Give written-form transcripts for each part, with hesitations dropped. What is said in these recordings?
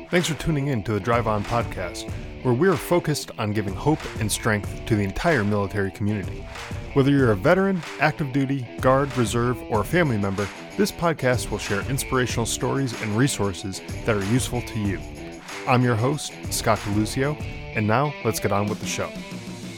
Thanks for tuning in to the Drive On podcast, where we're focused on giving hope and strength to the entire military community. Whether you're a veteran, active duty, guard, reserve, or a family member, this podcast will share inspirational stories and resources that are useful to you. I'm your host, Scott DeLucio, and now let's get on with the show. Hey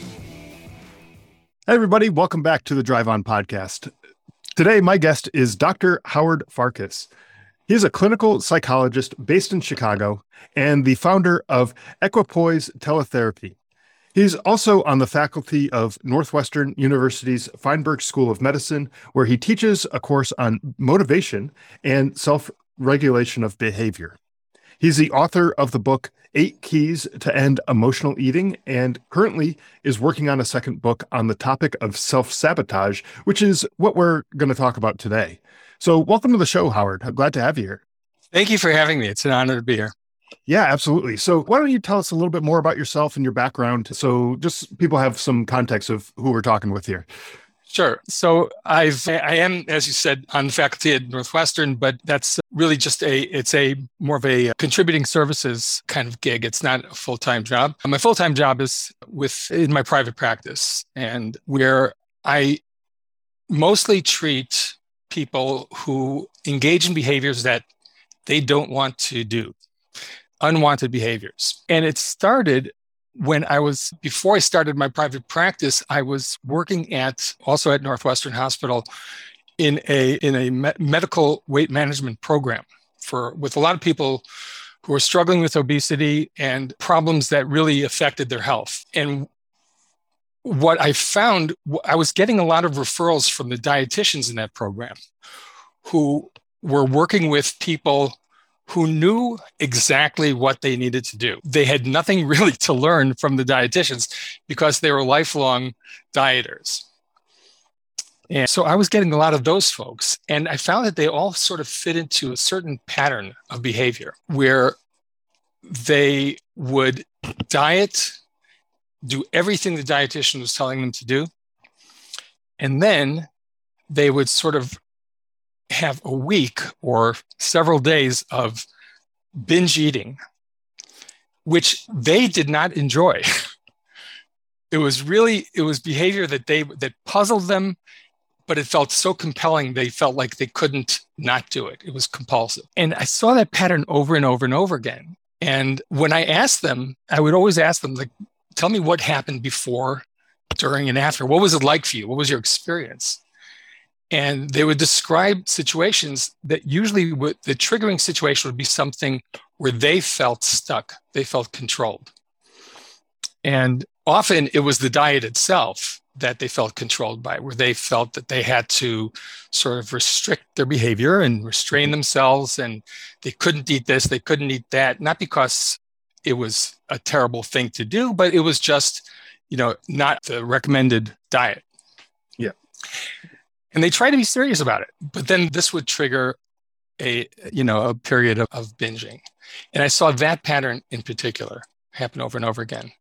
everybody, welcome back to the Drive On podcast. Today, my guest is Dr. Howard Farkas. He is a clinical psychologist based in Chicago and the founder of Equipoise Teletherapy. He's also on the faculty of Northwestern University's Feinberg School of Medicine, where he teaches a course on motivation and self-regulation of behavior. He's the author of the book, 8 Keys to End Emotional Eating, and currently is working on a second book on the topic of self-sabotage, which is what we're going to talk about today. So welcome to the show, Howard. I'm glad to have you here. Thank you for having me. It's an honor to be here. Yeah, absolutely. So why don't you tell us a little bit more about yourself and your background, so just people have some context of who we're talking with here. Sure. So I am, as you said, on the faculty at Northwestern, but that's really just it's more of a contributing services kind of gig. It's not a full-time job. My full-time job is in my private practice, and where I mostly treat people who engage in behaviors that they don't want to do, unwanted behaviors. And it started when before I started my private practice, I was working also at Northwestern Hospital in a medical weight management program with a lot of people who were struggling with obesity and problems that really affected their health. And what I found, I was getting a lot of referrals from the dietitians in that program who were working with people who knew exactly what they needed to do. They had nothing really to learn from the dietitians because they were lifelong dieters. And so I was getting a lot of those folks, and I found that they all sort of fit into a certain pattern of behavior where they would diet, do everything the dietitian was telling them to do, and then they would sort of have a week or several days of binge eating, which they did not enjoy. It was behavior that puzzled them, but it felt so compelling, they felt like they couldn't not do it. It was compulsive. And I saw that pattern over and over and over again. And when I asked them, I would always ask them, like, tell me what happened before, during, and after. What was it like for you? What was your experience? And they would describe situations that usually the triggering situation would be something where they felt stuck, they felt controlled. And often it was the diet itself that they felt controlled by, where they felt that they had to sort of restrict their behavior and restrain themselves, and they couldn't eat this, they couldn't eat that, not because it was a terrible thing to do, but it was just, not the recommended diet. Yeah. And they try to be serious about it, but then this would trigger a period of binging. And I saw that pattern in particular happen over and over again.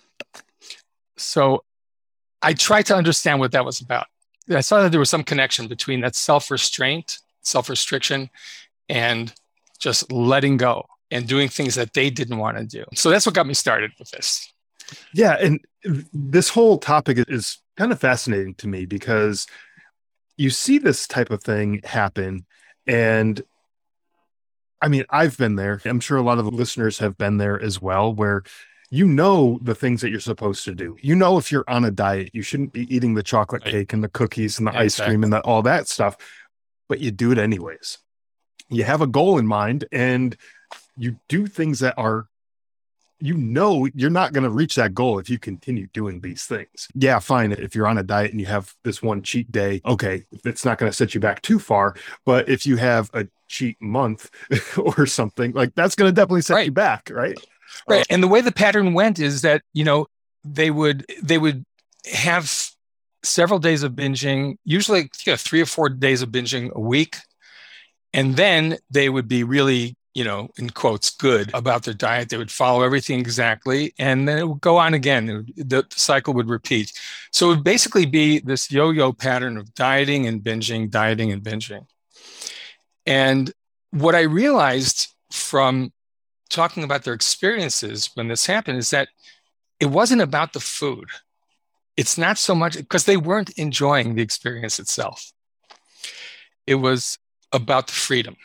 So I tried to understand what that was about. I saw that there was some connection between that self-restriction, and just letting go and doing things that they didn't want to do. So that's what got me started with this. Yeah. And this whole topic is kind of fascinating to me because you see this type of thing happen. And I mean, I've been there. I'm sure a lot of the listeners have been there as well, where the things that you're supposed to do. If you're on a diet, you shouldn't be eating the chocolate cake and the cookies and the ice cream and all that stuff, but you do it anyways. You have a goal in mind and you do things that are, you're not going to reach that goal if you continue doing these things. Yeah, fine. If you're on a diet and you have this one cheat day, okay, it's not going to set you back too far. But if you have a cheat month or something, like that's going to definitely set you back, right? Right. And the way the pattern went is that, they would have several days of binging, usually 3 or 4 days of binging a week. And then they would be really, in quotes, good about their diet. They would follow everything exactly. And then it would go on again. The cycle would repeat. So it would basically be this yo-yo pattern of dieting and binging, dieting and binging. And what I realized from talking about their experiences when this happened is that it wasn't about the food. It's not so much because they weren't enjoying the experience itself. It was about the freedom.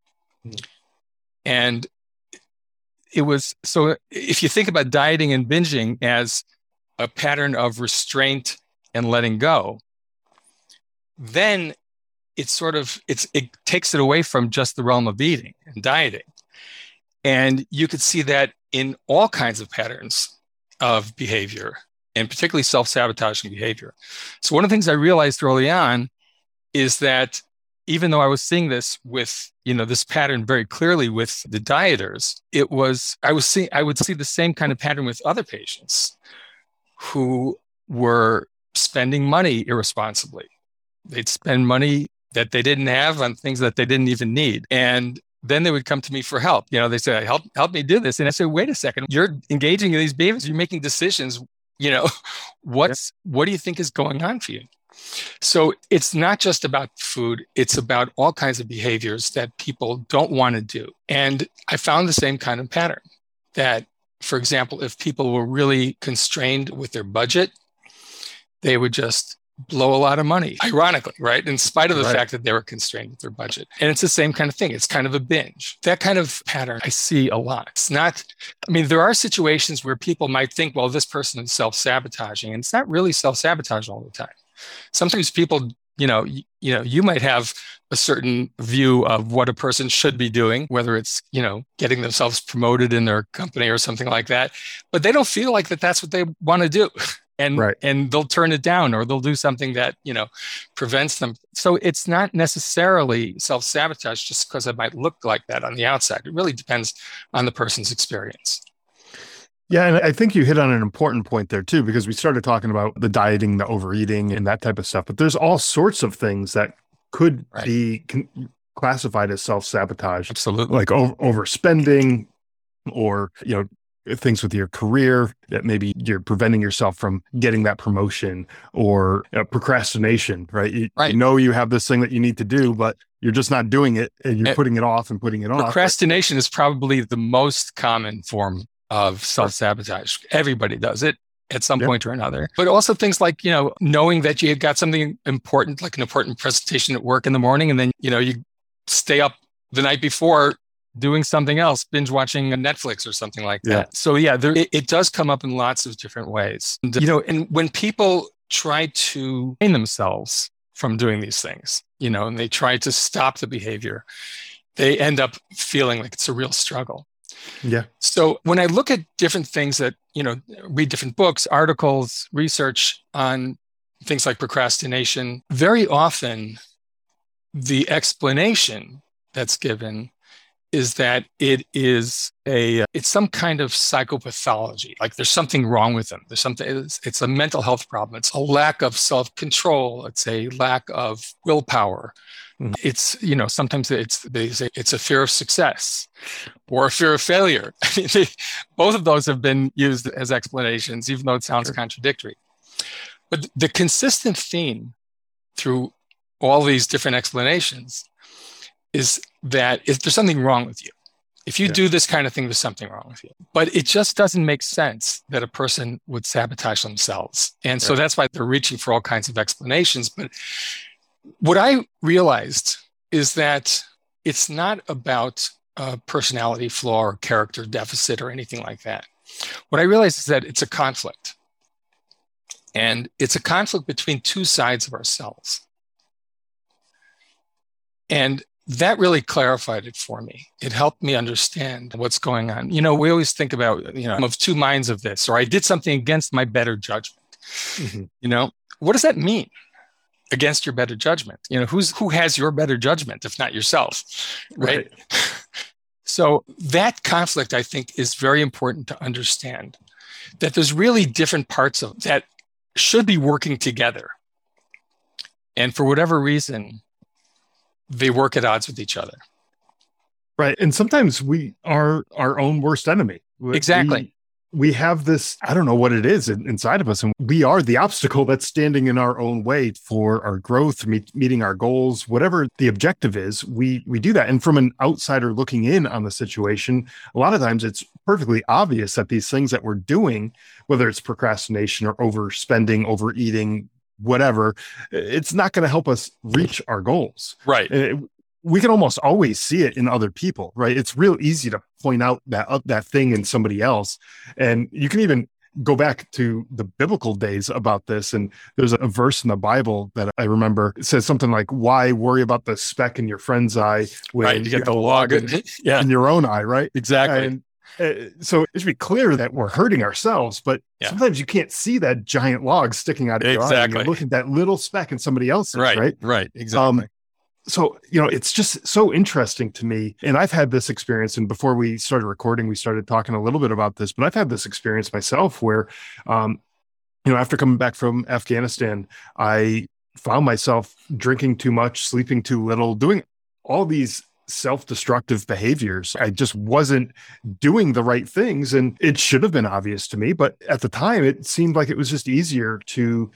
And it was, so if you think about dieting and binging as a pattern of restraint and letting go, then it takes it away from just the realm of eating and dieting. And you could see that in all kinds of patterns of behavior, and particularly self-sabotaging behavior. So one of the things I realized early on is that even though I was seeing this with, this pattern very clearly with the dieters, I would see the same kind of pattern with other patients who were spending money irresponsibly. They'd spend money that they didn't have on things that they didn't even need. And then they would come to me for help. They say, help me do this. And I say, wait a second, you're engaging in these behaviors, you're making decisions, what do you think is going on for you? So it's not just about food, it's about all kinds of behaviors that people don't want to do. And I found the same kind of pattern that, for example, if people were really constrained with their budget, they would just blow a lot of money, ironically, right? In spite of the fact that they were constrained with their budget. And it's the same kind of thing. It's kind of a binge. That kind of pattern I see a lot. It's not, there are situations where people might think, well, this person is self-sabotaging, and it's not really self-sabotage all the time. Sometimes people, you might have a certain view of what a person should be doing, whether it's, getting themselves promoted in their company or something like that, but they don't feel like that's what they want to do. And they'll turn it down, or they'll do something that, prevents them. So it's not necessarily self-sabotage just because it might look like that on the outside. It really depends on the person's experience. Yeah, and I think you hit on an important point there too, because we started talking about the dieting, the overeating, and that type of stuff. But there's all sorts of things that could be classified as self-sabotage. Absolutely. Like overspending, or, things with your career that maybe you're preventing yourself from getting that promotion, or procrastination, right? You know you have this thing that you need to do, but you're just not doing it, and you're putting it off and putting it off. Procrastination is probably the most common form of self-sabotage. Everybody does it at some point or another. But also things like, knowing that you got something important, like an important presentation at work in the morning, and then, you stay up the night before doing something else, binge watching Netflix or something like that. So it does come up in lots of different ways. And, and when people try to train themselves from doing these things, and they try to stop the behavior, they end up feeling like it's a real struggle. Yeah. So when I look at different things that, read different books, articles, research on things like procrastination, very often the explanation that's given is that it's some kind of psychopathology. Like there's something wrong with them. It's a mental health problem. It's a lack of self-control. It's a lack of willpower. It's, sometimes they say it's a fear of success or a fear of failure. Both of those have been used as explanations, even though it sounds contradictory. But the consistent theme through all these different explanations is that if there's something wrong with you, if you do this kind of thing, there's something wrong with you. But it just doesn't make sense that a person would sabotage themselves. And so that's why they're reaching for all kinds of explanations. But what I realized is that it's not about a personality flaw or character deficit or anything like that. What I realized is that it's a conflict. And it's a conflict between two sides of ourselves. And that really clarified it for me. It helped me understand what's going on. We always think about, I'm of two minds of this, or I did something against my better judgment. What does that mean? Against your better judgment? Who has your better judgment if not yourself, right? So that conflict, I think, is very important to understand, that there's really different parts of that should be working together. And for whatever reason, they work at odds with each other. Right. And sometimes we are our own worst enemy. Exactly. we have this, I don't know what it is inside of us. And we are the obstacle that's standing in our own way for our growth, meeting our goals, whatever the objective is, we do that. And from an outsider looking in on the situation, a lot of times it's perfectly obvious that these things that we're doing, whether it's procrastination or overspending, overeating, whatever, it's not going to help us reach our goals. Right. We can almost always see it in other people, right? It's real easy to point out that thing in somebody else. And you can even go back to the biblical days about this. And there's a verse in the Bible that I remember. It says something like, why worry about the speck in your friend's eye when right, you get the log in your own eye, right? Exactly. And so it should be clear that we're hurting ourselves, but sometimes you can't see that giant log sticking out of your eye. You're looking at that little speck in somebody else's, right? Right, exactly. So, it's just so interesting to me. And I've had this experience. And before we started recording, we started talking a little bit about this, but I've had this experience myself where, after coming back from Afghanistan, I found myself drinking too much, sleeping too little, doing all these self-destructive behaviors. I just wasn't doing the right things. And it should have been obvious to me. But at the time, it seemed like it was just easier to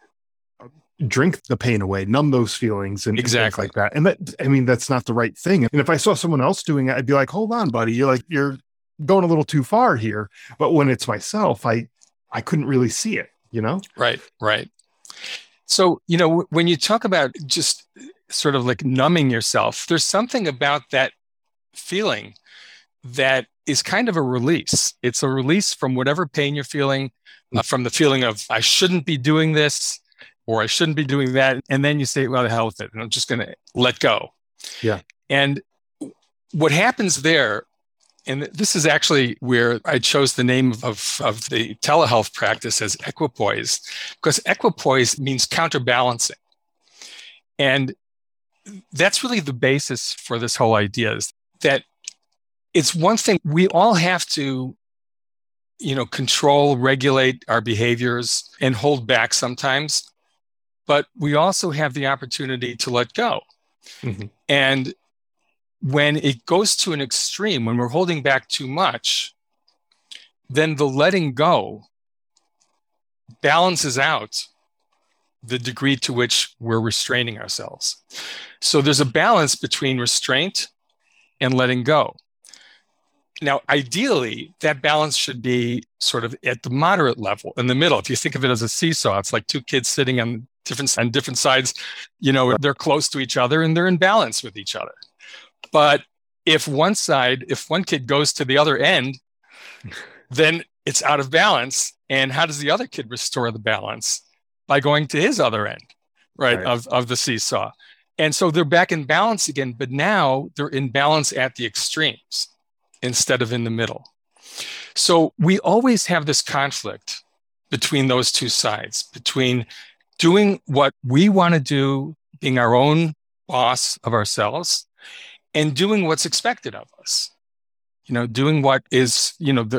drink the pain away, numb those feelings and things like that. And that's not the right thing. And if I saw someone else doing it, I'd be like, hold on, buddy, you're going a little too far here. But when it's myself, I couldn't really see it, Right. So, when you talk about just sort of like numbing yourself, there's something about that feeling that is kind of a release. It's a release from whatever pain you're feeling, from the feeling of, I shouldn't be doing this, or I shouldn't be doing that. And then you say, well, the hell with it. And I'm just going to let go. Yeah. And what happens there, and this is actually where I chose the name of the telehealth practice as equipoise, because equipoise means counterbalancing. And that's really the basis for this whole idea, is that it's one thing we all have to control, regulate our behaviors and hold back sometimes. But we also have the opportunity to let go. Mm-hmm. And when it goes to an extreme, when we're holding back too much, then the letting go balances out the degree to which we're restraining ourselves. So there's a balance between restraint and letting go. Now, ideally, that balance should be sort of at the moderate level, in the middle. If you think of it as a seesaw, it's like two kids sitting on different sides, they're close to each other and they're in balance with each other. But if one kid goes to the other end, then it's out of balance. And how does the other kid restore the balance? By going to his other end, right. Of the seesaw. And so they're back in balance again, but now they're in balance at the extremes instead of in the middle. So we always have this conflict between those two sides, between doing what we want to do, being our own boss of ourselves, and doing what's expected of us. Doing what is,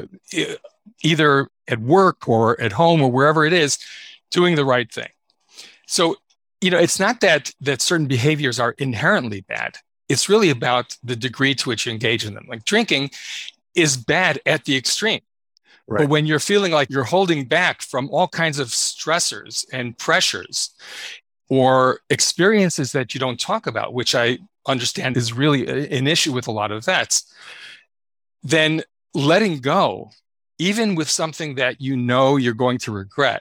either at work or at home or wherever it is, doing the right thing. So, it's not that certain behaviors are inherently bad. It's really about the degree to which you engage in them. Like drinking is bad at the extreme. Right. But when you're feeling like you're holding back from all kinds of stressors and pressures or experiences that you don't talk about, which I understand is really an issue with a lot of vets, then letting go, even with something that you're going to regret,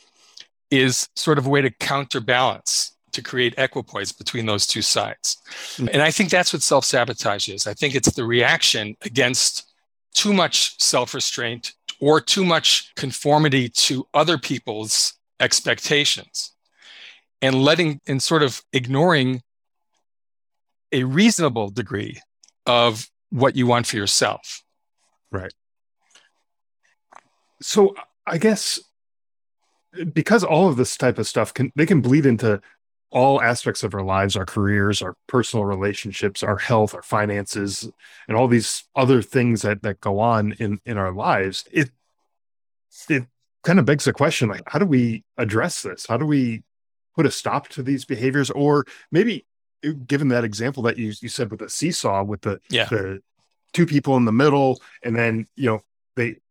is sort of a way to counterbalance, to create equipoise between those two sides. Mm-hmm. And I think that's what self-sabotage is. I think it's the reaction against too much self-restraint or too much conformity to other people's expectations, and sort of ignoring a reasonable degree of what you want for yourself. Right. So I guess because all of this type of stuff can bleed into all aspects of our lives, our careers, our personal relationships, our health, our finances, and all these other things that go on in our lives. It kind of begs the question, like, how do we address this? How do we put a stop to these behaviors? Or maybe, given that example that you said with the seesaw, with the two people in the middle, and then,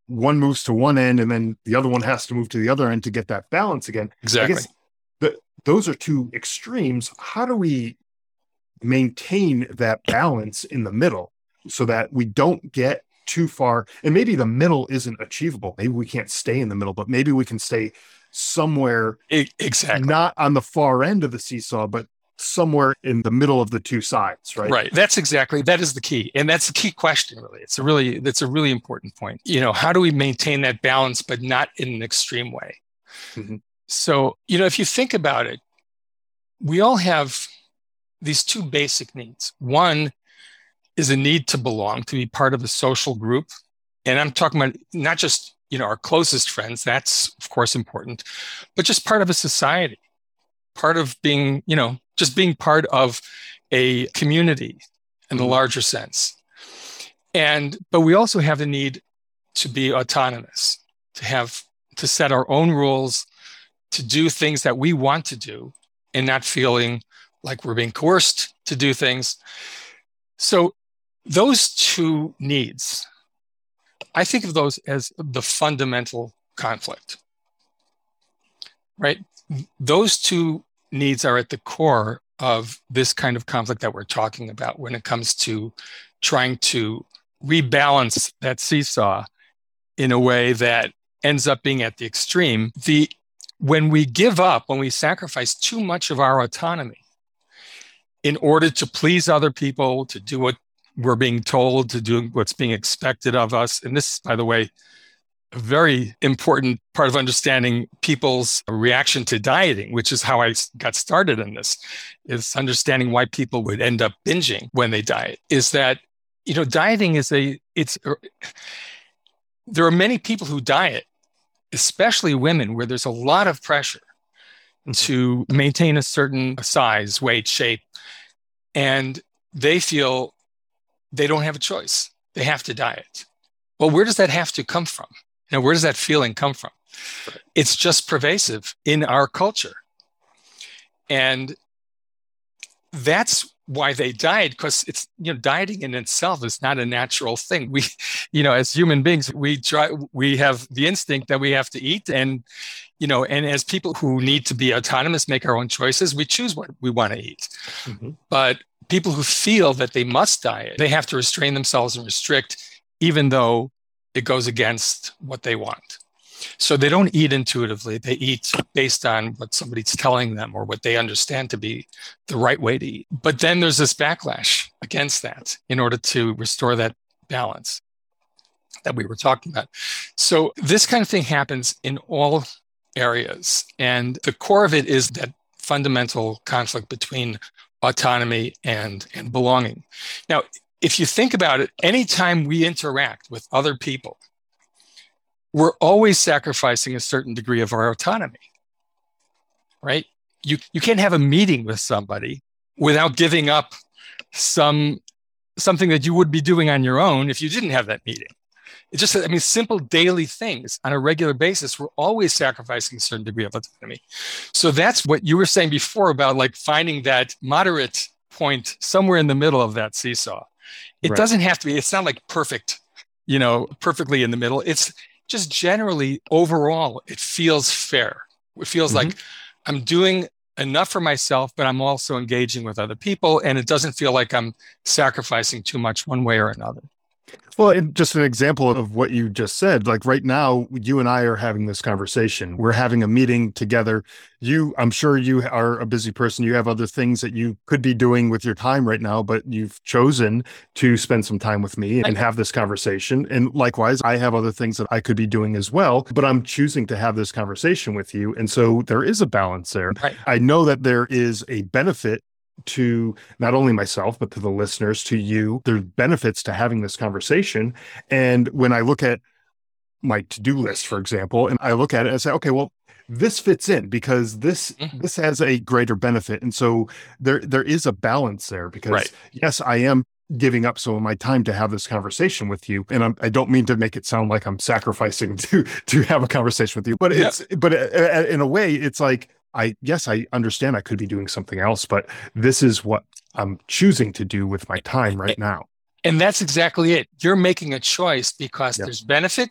one moves to one end and then the other one has to move to the other end to get that balance again. Exactly. I guess those are two extremes. How do we maintain that balance in the middle so that we don't get too far? And maybe the middle isn't achievable. Maybe we can't stay in the middle, but maybe we can stay somewhere exactly not on the far end of the seesaw, but somewhere in the middle of the two sides, right? Right. That is the key. And that's the key question, really. That's a really important point. How do we maintain that balance, but not in an extreme way? Mm-hmm. So, if you think about it, we all have these two basic needs. One is a need to belong, to be part of a social group. And I'm talking about not just, our closest friends, that's of course important, but just part of a society, part of being, just being part of a community in the larger sense. But we also have the need to be autonomous, to set our own rules, to do things that we want to do and not feeling like we're being coerced to do things. So those two needs, I think of those as the fundamental conflict, right? Those two needs are at the core of this kind of conflict that we're talking about when it comes to trying to rebalance that seesaw in a way that ends up being at the extreme. When we sacrifice too much of our autonomy in order to please other people, to do what we're being told, to do what's being expected of us. And this, by the way, a very important part of understanding people's reaction to dieting, which is how I got started in this, is understanding why people would end up binging when they diet, is that, dieting there are many people who diet, especially women, where there's a lot of pressure to maintain a certain size, weight, shape, and they feel they don't have a choice. They have to diet. Well, where does that have to come from? Where does that feeling come from? Right. It's just pervasive in our culture. And that's why they diet, because it's, dieting in itself is not a natural thing. We, as human beings, we have the instinct that we have to eat. And, and as people who need to be autonomous, make our own choices, we choose what we want to eat. Mm-hmm. But people who feel that they must diet, they have to restrain themselves and restrict, even though it goes against what they want. So they don't eat intuitively. They eat based on what somebody's telling them or what they understand to be the right way to eat. But then there's this backlash against that in order to restore that balance that we were talking about. So this kind of thing happens in all areas. And the core of it is that fundamental conflict between autonomy and belonging. Now, if you think about it, anytime we interact with other people, we're always sacrificing a certain degree of our autonomy, right? You can't have a meeting with somebody without giving up something that you would be doing on your own if you didn't have that meeting. It's just, simple daily things on a regular basis, we're always sacrificing a certain degree of autonomy. So that's what you were saying before about like finding that moderate point somewhere in the middle of that seesaw. It doesn't have to be, it's not like perfect, perfectly in the middle. It's just generally overall, it feels fair. It feels like I'm doing enough for myself, but I'm also engaging with other people. And it doesn't feel like I'm sacrificing too much one way or another. Well, and just an example of what you just said, like right now, you and I are having this conversation. We're having a meeting together. I'm sure you are a busy person. You have other things that you could be doing with your time right now, but you've chosen to spend some time with me and have this conversation. And likewise, I have other things that I could be doing as well, but I'm choosing to have this conversation with you. And so there is a balance there. Right. I know that there is a benefit to not only myself, but to the listeners, to you. There's benefits to having this conversation. And when I look at my to-do list, for example, and I look at it and say, okay, well, this fits in because this has a greater benefit. And so there is a balance there because yes, I am giving up some of my time to have this conversation with you. And I don't mean to make it sound like I'm sacrificing to have a conversation with you, but in a way, it's like, I understand I could be doing something else, but this is what I'm choosing to do with my time right now. And that's exactly it. You're making a choice because there's benefit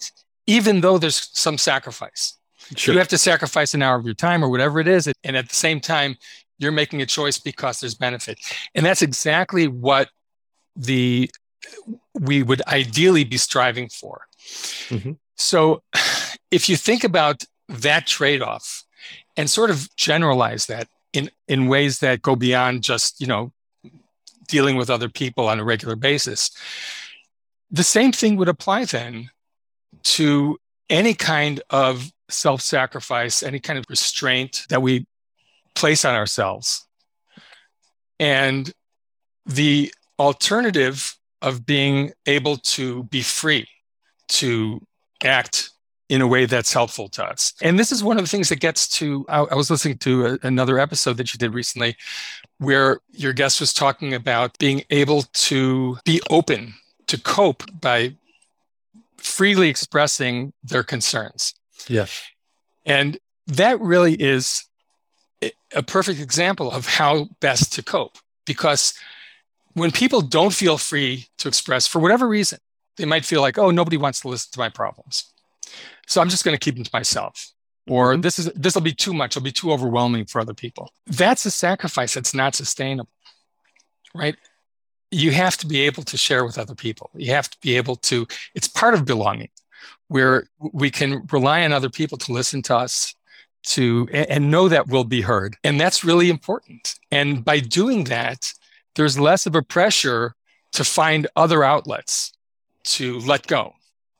even though there's some sacrifice. Sure. You have to sacrifice an hour of your time or whatever it is. And at the same time, you're making a choice because there's benefit. And that's exactly what we would ideally be striving for. Mm-hmm. So if you think about that trade-off and sort of generalize that in ways that go beyond just, dealing with other people on a regular basis, the same thing would apply then to any kind of self-sacrifice, any kind of restraint that we place on ourselves. And the alternative of being able to be free to act in a way that's helpful to us. And this is one of the things that gets to, I was listening to another episode that you did recently where your guest was talking about being able to be open, to cope by freely expressing their concerns. Yes. And that really is a perfect example of how best to cope. Because when people don't feel free to express, for whatever reason, they might feel like, oh, nobody wants to listen to my problems, so I'm just going to keep them to myself. Or this will be too much. It'll be too overwhelming for other people. That's a sacrifice that's not sustainable, right? You have to be able to share with other people. You have to be able to, it's part of belonging, where we can rely on other people to listen to us, and know that we'll be heard. And that's really important. And by doing that, there's less of a pressure to find other outlets to let go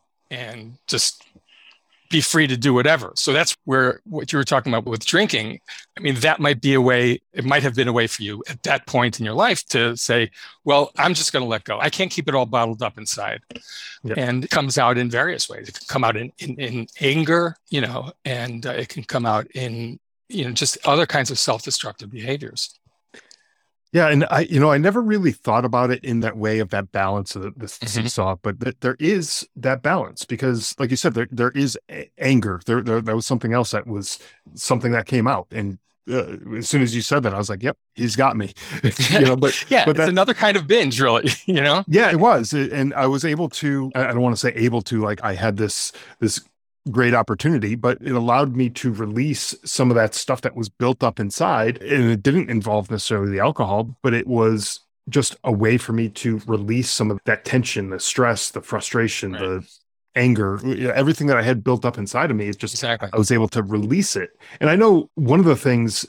and just be free to do whatever. So that's where what you were talking about with drinking, I mean, that might be a way, it might have been a way for you at that point in your life to say, well, I'm just going to let go. I can't keep it all bottled up inside. Yep. And it comes out in various ways. It can come out in anger, and it can come out in, just other kinds of self-destructive behaviors. Yeah. And I never really thought about it in that way of that balance of the seesaw, but there is that balance because like you said, there is anger. There was something else that was something that came out. And as soon as you said that, I was like, yep, he's got me, but yeah, but it's another kind of binge really, Yeah, it was. And I was able to, I don't want to say able to, like I had this great opportunity, but it allowed me to release some of that stuff that was built up inside. And it didn't involve necessarily the alcohol, but it was just a way for me to release some of that tension, the stress, the frustration, right, the anger, everything that I had built up inside of me. It's just, exactly, I was able to release it. And I know one of the things,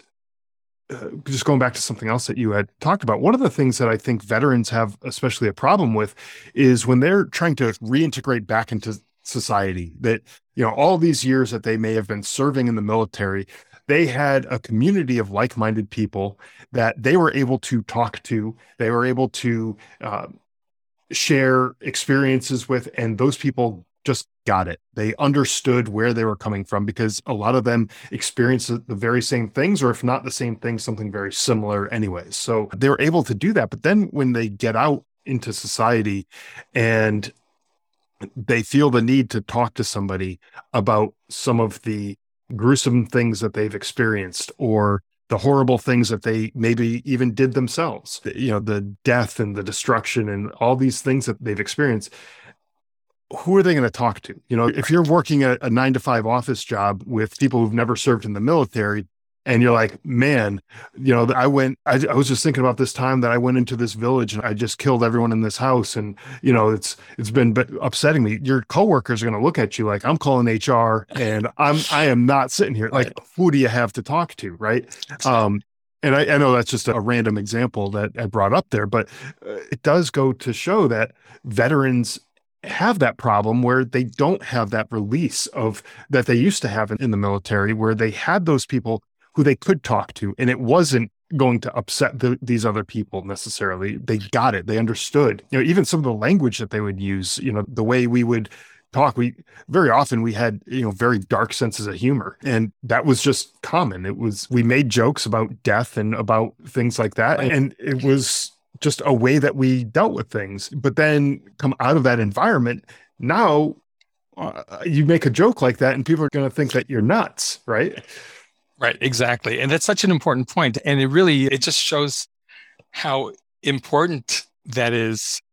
just going back to something else that you had talked about, one of the things that I think veterans have especially a problem with is when they're trying to reintegrate back into society, that all these years that they may have been serving in the military, they had a community of like-minded people that they were able to talk to, they were able to share experiences with, and those people just got it. They understood where they were coming from because a lot of them experienced the very same things, or if not the same thing, something very similar anyways. So they were able to do that. But then when they get out into society and they feel the need to talk to somebody about some of the gruesome things that they've experienced or the horrible things that they maybe even did themselves, the death and the destruction and all these things that they've experienced, who are they going to talk to? If you're working a 9-to-5 office job with people who've never served in the military, and you're like, man, I was just thinking about this time that I went into this village and I just killed everyone in this house. And, it's been upsetting me. Your coworkers are going to look at you like, I'm calling HR and I am not sitting here. Like, who do you have to talk to? Right. And I know that's just a random example that I brought up there, but it does go to show that veterans have that problem where they don't have that release of that they used to have in the military, where they had those people who they could talk to, and it wasn't going to upset these other people necessarily. They got it. They understood, even some of the language that they would use, the way we would talk. Very often we had, very dark senses of humor, and that was just common. We made jokes about death and about things like that. And it was just a way that we dealt with things. But then come out of that environment, now you make a joke like that and people are going to think that you're nuts, right? Right, exactly. And that's such an important point. And it just shows how important that is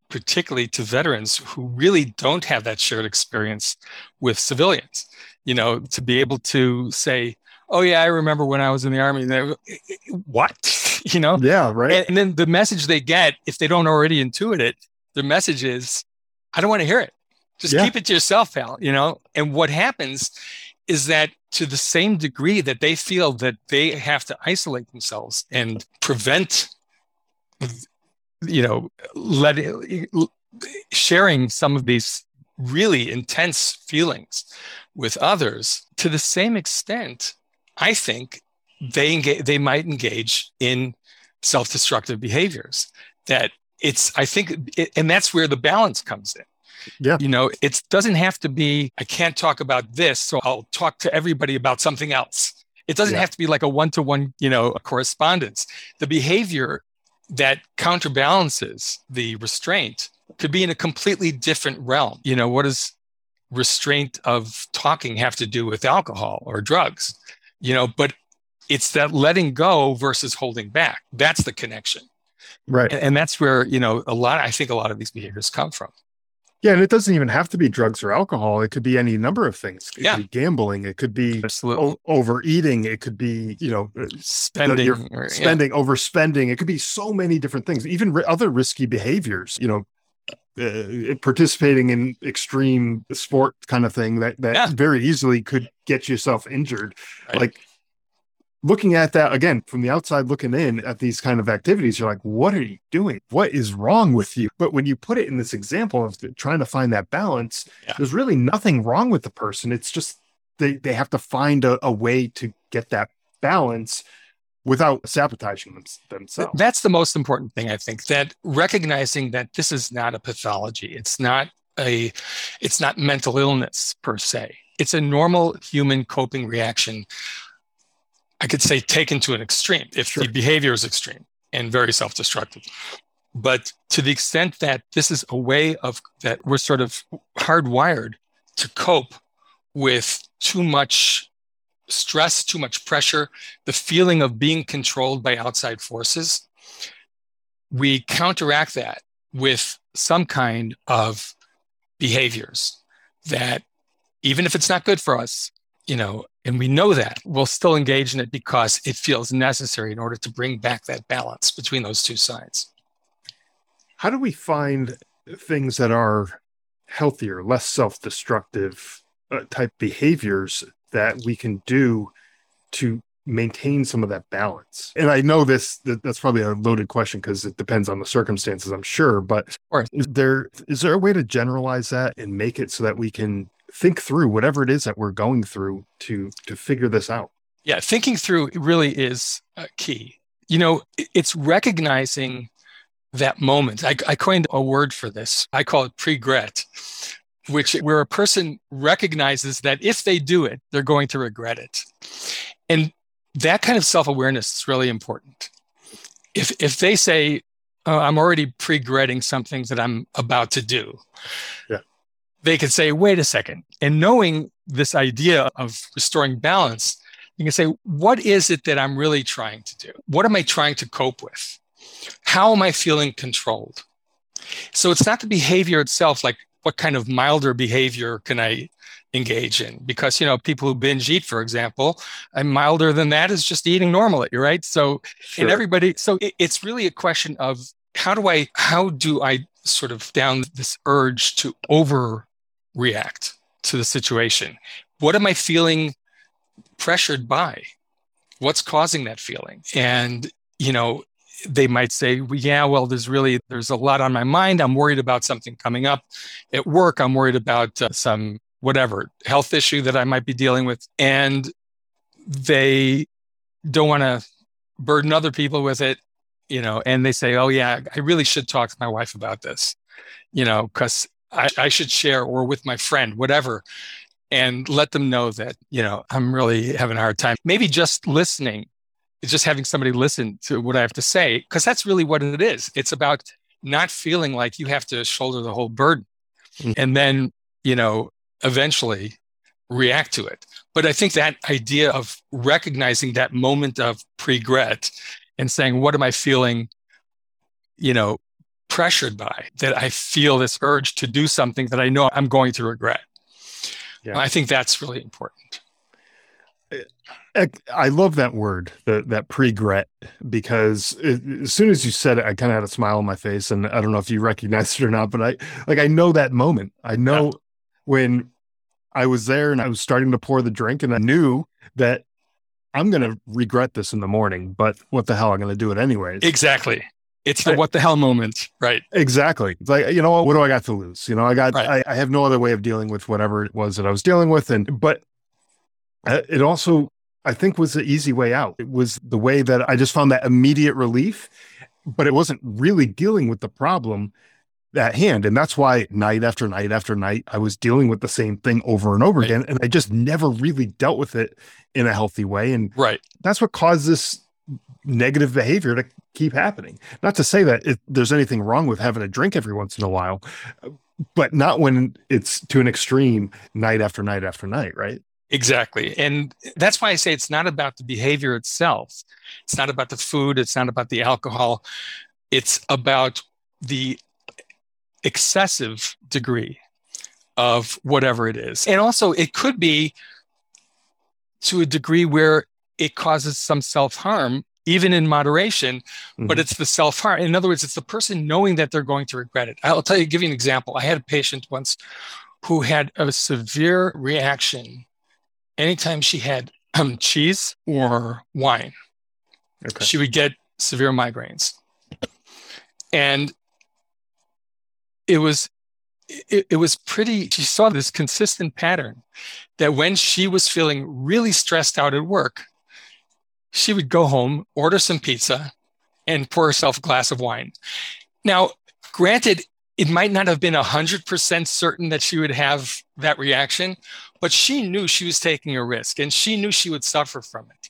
particularly to veterans who really don't have that shared experience with civilians, to be able to say, oh yeah, I remember when I was in the Army. What? Yeah, right. And then the message they get, if they don't already intuit it, the message is, I don't want to hear it. Just keep it to yourself, pal. And what happens is that to the same degree that they feel that they have to isolate themselves and prevent, sharing some of these really intense feelings with others, to the same extent, I think they might engage in self-destructive behaviors. And that's where the balance comes in. Yeah. It doesn't have to be, I can't talk about this, so I'll talk to everybody about something else. It doesn't have to be like a one-to-one, correspondence. The behavior that counterbalances the restraint could be in a completely different realm. What does restraint of talking have to do with alcohol or drugs? But it's that letting go versus holding back. That's the connection. Right. And that's where, I think a lot of these behaviors come from. Yeah, and it doesn't even have to be drugs or alcohol. It could be any number of things. It could be gambling. It could be overeating. It could be, spending, overspending. It could be so many different things, even other risky behaviors, participating in extreme sport kind of thing that very easily could get yourself injured. Right. Like, looking at that again from the outside looking in at these kind of activities, you're like, what are you doing? What is wrong with you? But when you put it in this example of trying to find that balance, there's really nothing wrong with the person. It's just they have to find a way to get that balance without sabotaging themselves. That's the most important thing, I think, that recognizing that this is not a pathology. It's not mental illness per se. It's a normal human coping reaction. I could say taken to an extreme if the behavior is extreme and very self-destructive. But to the extent that this is a way that we're sort of hardwired to cope with too much stress, too much pressure, the feeling of being controlled by outside forces, we counteract that with some kind of behaviors that, even if it's not good for us, and we know that, we'll still engage in it because it feels necessary in order to bring back that balance between those two sides. How do we find things that are healthier, less self-destructive type behaviors that we can do to maintain some of that balance? And I know that's probably a loaded question because it depends on the circumstances, I'm sure, but is there a way to generalize that and make it so that we can think through whatever it is that we're going through to figure this out? Yeah, thinking through really is key. It's recognizing that moment. I coined a word for this. I call it pre-gret, where a person recognizes that if they do it, they're going to regret it. And that kind of self-awareness is really important. If they say, oh, I'm already pre-gretting something that I'm about to do, they could say, wait a second. And knowing this idea of restoring balance, you can say, what is it that I'm really trying to do? What am I trying to cope with? How am I feeling controlled? So it's not the behavior itself, like what kind of milder behavior can I engage in? Because, people who binge eat, for example, and milder than that is just eating normally, right? So, and everybody, so it's really a question of how do I sort of down this urge to overreact to the situation? What am I feeling pressured by? What's causing that feeling? And, they might say, well, there's a lot on my mind. I'm worried about something coming up at work. I'm worried about some whatever health issue that I might be dealing with. And they don't want to burden other people with it, and they say, oh yeah, I really should talk to my wife about this, because I should share, or with my friend, whatever, and let them know that, I'm really having a hard time. Maybe just listening, just having somebody listen to what I have to say, because that's really what it is. It's about not feeling like you have to shoulder the whole burden and then, eventually react to it. But I think that idea of recognizing that moment of pre-gret and saying, what am I feeling, pressured by, that I feel this urge to do something that I know I'm going to regret. Yeah. I think that's really important. I love that word, that pre-gret, because as soon as you said it, I kind of had a smile on my face, and I don't know if you recognized it or not, but I know that moment. I know when I was there and I was starting to pour the drink, and I knew that I'm going to regret this in the morning, but what the hell, I'm going to do it anyways. Exactly. It's the what the hell moment, right? Exactly. It's like, you know, what do I got to lose? You know, I have no other way of dealing with whatever it was that I was dealing with, but it also, I think, was the easy way out. It was the way that I just found that immediate relief, but it wasn't really dealing with the problem at hand. And that's why night after night after night, I was dealing with the same thing over and over again. And I just never really dealt with it in a healthy way. And that's what caused this negative behavior to keep happening. Not to say that there's anything wrong with having a drink every once in a while, but not when it's to an extreme night after night after night, right? Exactly. And that's why I say it's not about the behavior itself. It's not about the food. It's not about the alcohol. It's about the excessive degree of whatever it is. And also, it could be to a degree where it causes some self-harm, even in moderation, but it's the self-harm. In other words, it's the person knowing that they're going to regret it. I'll give you an example. I had a patient once who had a severe reaction anytime she had cheese or wine. She would get severe migraines. And it was pretty, she saw this consistent pattern that when she was feeling really stressed out at work, she would go home, order some pizza, and pour herself a glass of wine. Now, granted, it might not have been 100% certain that she would have that reaction, but she knew she was taking a risk and she knew she would suffer from it.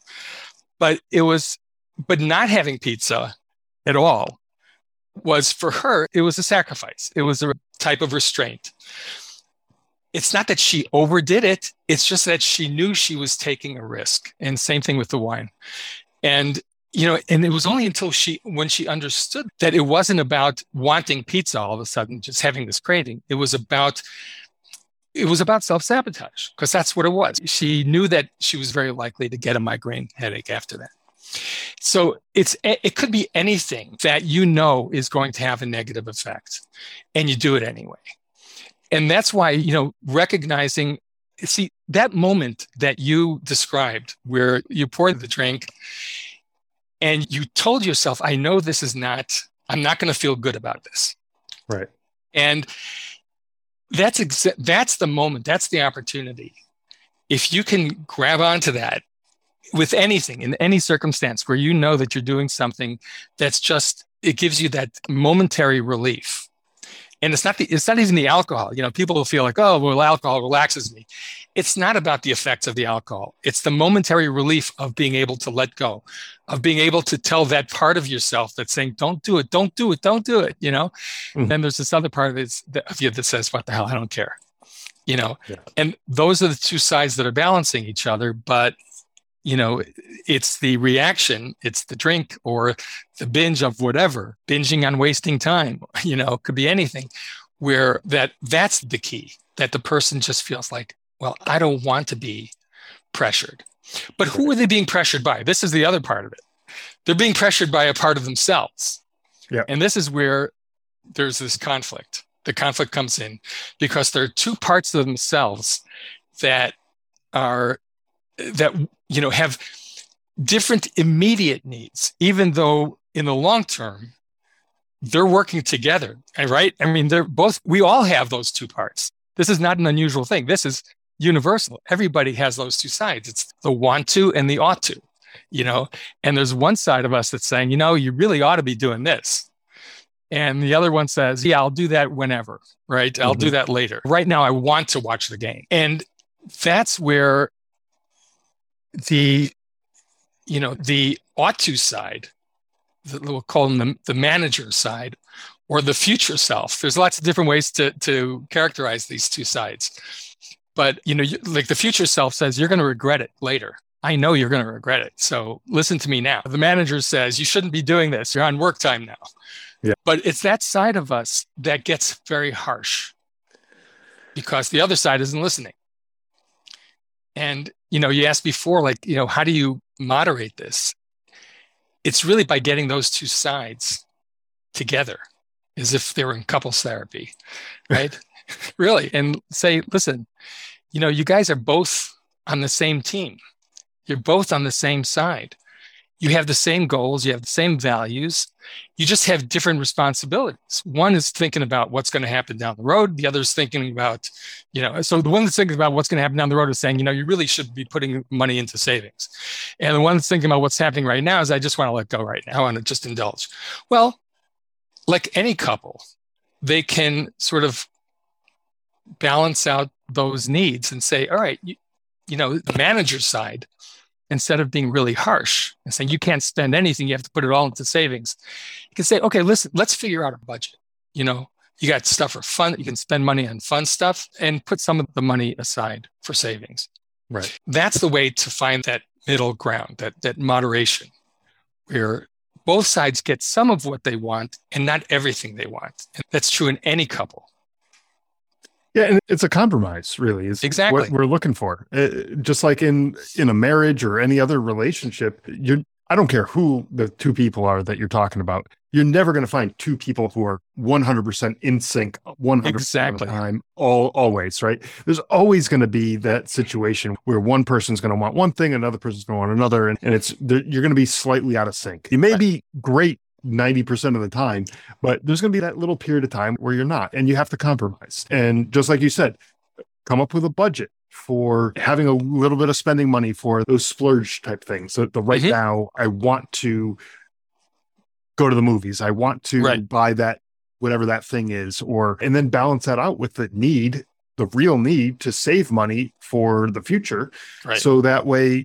But not having pizza at all was, for her, it was a sacrifice. It was a type of restraint. It's not that she overdid it. It's just that she knew she was taking a risk. And same thing with the wine. And and it was only until when she understood that it wasn't about wanting pizza all of a sudden, just having this craving. It was about self-sabotage, because that's what it was. She knew that she was very likely to get a migraine headache after that. So it could be anything that is going to have a negative effect, and you do it anyway. And that's why, recognizing, see, that moment that you described where you poured the drink and you told yourself, I know this is I'm not going to feel good about this. Right. And that's the moment, that's the opportunity. If you can grab onto that with anything, in any circumstance where you know that you're doing something that's it gives you that momentary relief. And it's not even the alcohol. People will feel like, oh, well, alcohol relaxes me. It's not about the effects of the alcohol. It's the momentary relief of being able to let go, of being able to tell that part of yourself that's saying, don't do it, don't do it, don't do it, And then there's this other part of you that says, what the hell, I don't care, And those are the two sides that are balancing each other. But it's the reaction, it's the drink or the binge of whatever, binging on wasting time, could be anything, where that's the key, that the person just feels like, well, I don't want to be pressured. But who are they being pressured by? This is the other part of it. They're being pressured by a part of themselves. Yeah. And this is where there's this conflict. The conflict comes in because there are two parts of themselves that have different immediate needs, even though in the long term, they're working together, right? I mean, we all have those two parts. This is not an unusual thing. This is universal. Everybody has those two sides. It's the want to and the ought to, and there's one side of us that's saying, you really ought to be doing this. And the other one says, yeah, I'll do that whenever, right? I'll do that later. Right now, I want to watch the game. And that's where the ought to side, we'll call them the manager side, or the future self. There's lots of different ways to characterize these two sides. But, like the future self says, you're going to regret it later. I know you're going to regret it. So listen to me now. The manager says, you shouldn't be doing this. You're on work time now. Yeah. But it's that side of us that gets very harsh because the other side isn't listening. And, you asked before, like, how do you moderate this? It's really by getting those two sides together as if they were in couples therapy, right? Really. And say, listen, you guys are both on the same team. You're both on the same side. You have the same goals. You have the same values. You just have different responsibilities. One is thinking about what's going to happen down the road. The other is thinking about, so the one that's thinking about what's going to happen down the road is saying, you really should be putting money into savings. And the one that's thinking about what's happening right now is, I just want to let go right now and just indulge. Well, like any couple, they can sort of balance out those needs and say, all right, the manager's side, instead of being really harsh and saying you can't spend anything, you have to put it all into savings, you can say, okay, listen, let's figure out a budget. You got stuff for fun. You can spend money on fun stuff and put some of the money aside for savings. Right. That's the way to find that middle ground, that moderation, where both sides get some of what they want and not everything they want. And that's true in any couple. Yeah, and it's a compromise, really, is exactly what we're looking for. Just like in a marriage or any other relationship, I don't care who the two people are that you're talking about. You're never going to find two people who are 100% in sync 100% of the time, always, right? There's always going to be that situation where one person's going to want one thing, another person's going to want another, and you're going to be slightly out of sync. You may be great 90% of the time, but there's going to be that little period of time where you're not, and you have to compromise. And just like you said, come up with a budget for having a little bit of spending money for those splurge type things. So right now, I want to go to the movies. I want to buy that, whatever that thing is, and then balance that out with the real need to save money for the future. Right. So that way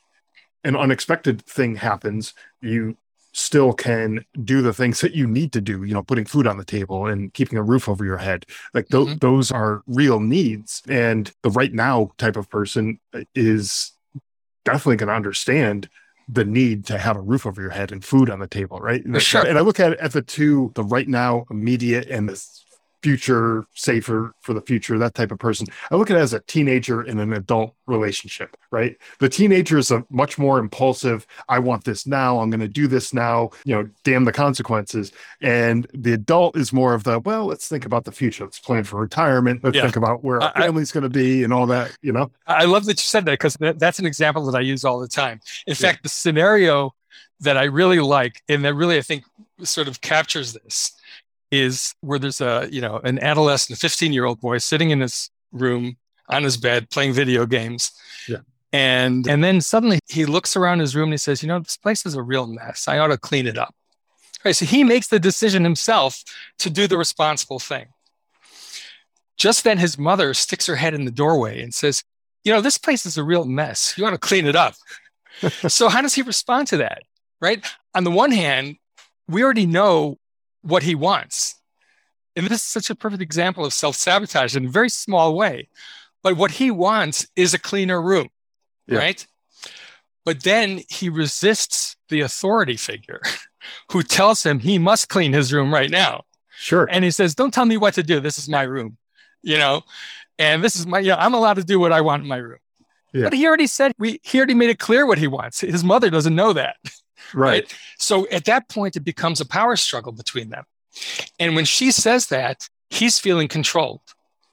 an unexpected thing happens, you still can do the things that you need to do, putting food on the table and keeping a roof over your head. Like those are real needs. And the right now type of person is definitely going to understand the need to have a roof over your head and food on the table, right? Sure. And I look at the right now, immediate, and the future, safer for the future, that type of person. I look at it as a teenager in an adult relationship, right? The teenager is a much more impulsive, I want this now, I'm going to do this now, damn the consequences. And the adult is more of let's think about the future. Let's plan for retirement. Let's think about where our family's going to be and all that, I love that you said that, because that's an example that I use all the time. In fact, the scenario that I really like, and that really, I think, sort of captures this, is where there's an adolescent, 15-year-old boy sitting in his room on his bed playing video games. Yeah. And then suddenly he looks around his room and he says, this place is a real mess. I ought to clean it up. Right. So he makes the decision himself to do the responsible thing. Just then his mother sticks her head in the doorway and says, this place is a real mess. You ought to clean it up. So how does he respond to that? Right. On the one hand, we already know what he wants. And this is such a perfect example of self-sabotage in a very small way. But what he wants is a cleaner room, right? But then he resists the authority figure who tells him he must clean his room right now. Sure. And he says, don't tell me what to do. This is my room, and this is I'm allowed to do what I want in my room. Yeah. But he already made it clear what he wants. His mother doesn't know that. Right. So at that point, it becomes a power struggle between them. And when she says that, he's feeling controlled.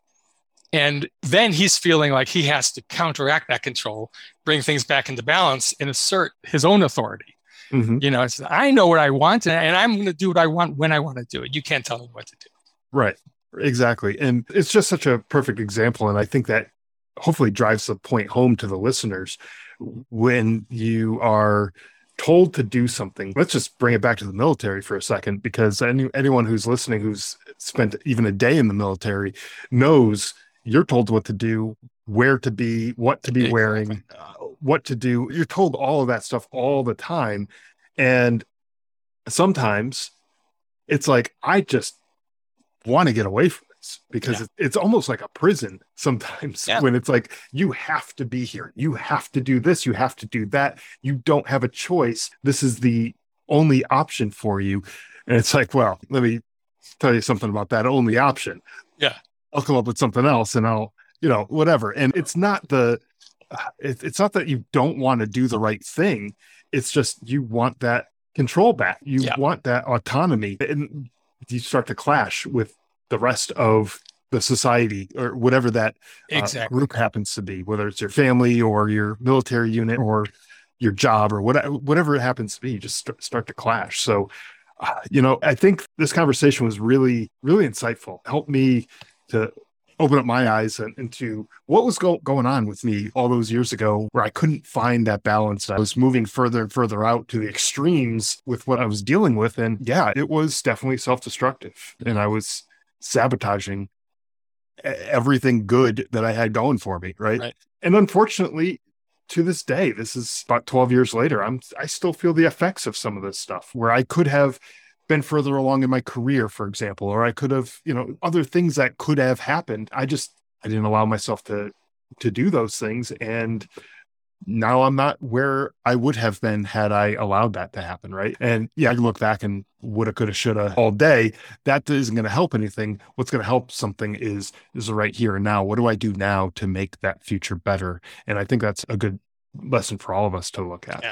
And then he's feeling like he has to counteract that control, bring things back into balance, and assert his own authority. It's, I know what I want, and I'm going to do what I want when I want to do it. You can't tell me what to do. Right. Exactly. And it's just such a perfect example. And I think that hopefully drives the point home to the listeners. When you are told to do something, let's just bring it back to the military for a second, because anyone who's listening who's spent even a day in the military knows you're told what to do, where to be, what to be wearing, what to do. You're told all of that stuff all the time. And sometimes it's like, I just want to get away from this, because it's almost like a prison sometimes when it's like, you have to be here. You have to do this. You have to do that. You don't have a choice. This is the only option for you. And it's like, well, let me tell you something about that only option. Yeah. I'll come up with something else and I'll, whatever. And it's not it's not that you don't want to do the right thing. It's just, you want that control back. You want that autonomy, and you start to clash with the rest of the society or whatever that group happens to be, whether it's your family or your military unit or your job or whatever it happens to be. You just start to clash. So, I think this conversation was really, really insightful. Helped me to open up my eyes into what was going on with me all those years ago, where I couldn't find that balance. I was moving further and further out to the extremes with what I was dealing with. And yeah, it was definitely self-destructive. And I was sabotaging everything good that I had going for me. Right. And unfortunately, to this day, this is about 12 years later, I still feel the effects of some of this stuff, where I could have been further along in my career, for example, or I could have, other things that could have happened. I didn't allow myself to do those things. And now I'm not where I would have been had I allowed that to happen. Right. And yeah, I can look back and woulda, coulda, shoulda all day. That isn't going to help anything. What's going to help something is the right here and now. What do I do now to make that future better? And I think that's a good lesson for all of us to look at. Yeah.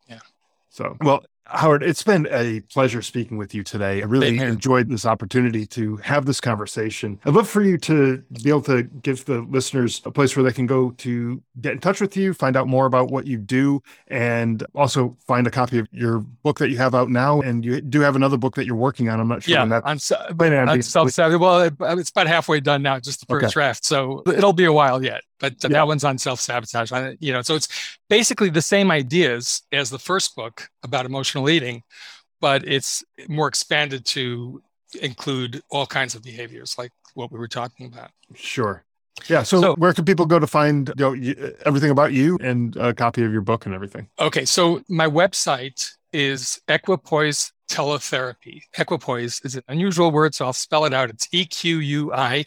So, well, Howard, it's been a pleasure speaking with you today. I really enjoyed this opportunity to have this conversation. I'd love for you to be able to give the listeners a place where they can go to get in touch with you, find out more about what you do, and also find a copy of your book that you have out now. And you do have another book that you're working on. I'm not sure when that's on self-sabotage. Well, it's about halfway done now, just the first draft. So it'll be a while yet. But that one's on self-sabotage. So it's basically the same ideas as the first book about emotional eating, but it's more expanded to include all kinds of behaviors like what we were talking about. Sure. Yeah. So where can people go to find everything about you and a copy of your book and everything? Okay. So my website is Equipoise Teletherapy. Equipoise is an unusual word, so I'll spell it out. It's EQUIPOISE,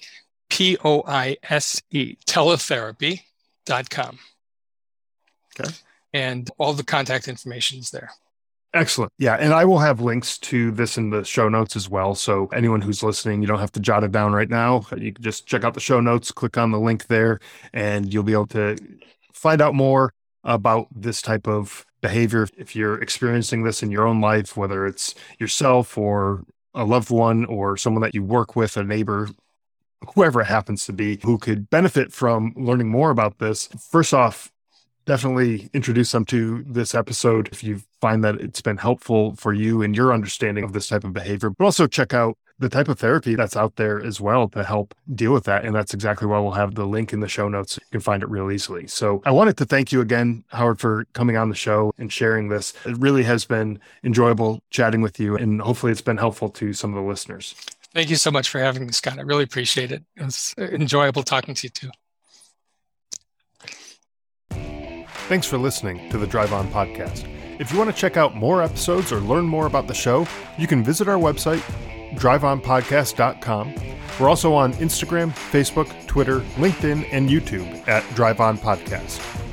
teletherapy.com. Okay. And all the contact information is there. Excellent. Yeah. And I will have links to this in the show notes as well. So anyone who's listening, you don't have to jot it down right now. You can just check out the show notes, click on the link there, and you'll be able to find out more about this type of behavior. If you're experiencing this in your own life, whether it's yourself or a loved one or someone that you work with, a neighbor, whoever it happens to be, who could benefit from learning more about this. First off, definitely introduce them to this episode if you find that it's been helpful for you in your understanding of this type of behavior, but also check out the type of therapy that's out there as well to help deal with that. And that's exactly why we'll have the link in the show notes. You can find it real easily. So I wanted to thank you again, Howard, for coming on the show and sharing this. It really has been enjoyable chatting with you, and hopefully it's been helpful to some of the listeners. Thank you so much for having me, Scott. I really appreciate it. It was enjoyable talking to you too. Thanks for listening to the Drive On Podcast. If you want to check out more episodes or learn more about the show, you can visit our website, driveonpodcast.com. We're also on Instagram, Facebook, Twitter, LinkedIn, and YouTube at Drive On Podcast.